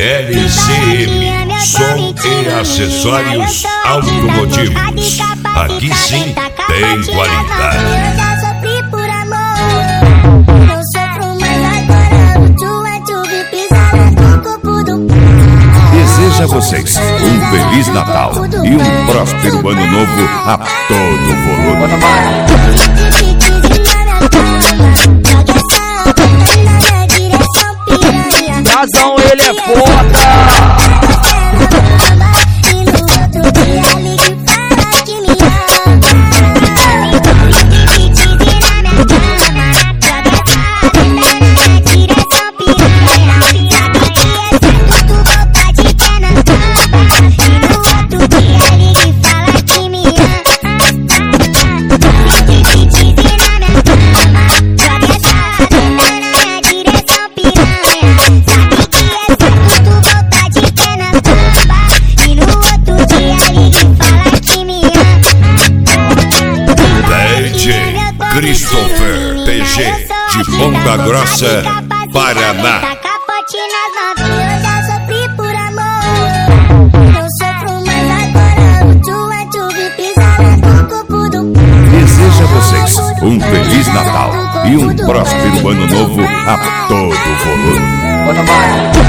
LCM, som e acessórios automotivos. Aqui sim tem qualidade. Eu já sofri por amor, não sofro mais agora. O tchu vi pisar no corpo do... Deseja a vocês um Feliz Natal e um próspero Ano Novo a todo volume. Razão, ele é foda. Christopher PG, de Ponta Grossa, Paraná. Eu já sofri por amor, não sofro mais agora. O tchu vi pisar no corpo do... Deseja a vocês um Feliz Natal e um próspero Ano Novo a todo volume.